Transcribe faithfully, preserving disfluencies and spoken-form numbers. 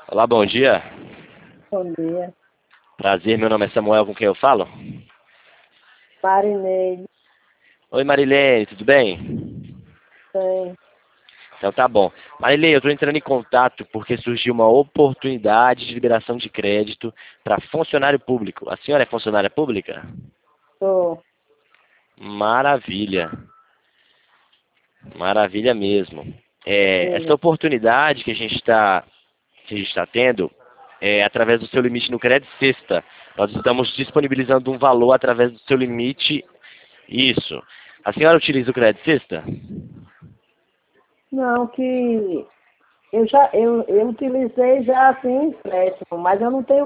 Olá, bom dia. Bom dia. Prazer, meu nome é Samuel, com quem eu falo? Marineide, Oi, Marilene, tudo bem? tem. Então tá bom. Marilene, eu estou entrando em contato porque surgiu uma oportunidade de liberação de crédito para funcionário público. A senhora é funcionária pública? Tô. Maravilha. Maravilha mesmo. É, essa Diga. oportunidade que a gente está que a gente está tendo é através do seu limite no Crédito Sexta. Nós estamos disponibilizando um valor através do seu limite. Isso. A senhora utiliza o Crédito Sexta? Não, que eu já eu, eu utilizei já assim empréstimo, mas eu não tenho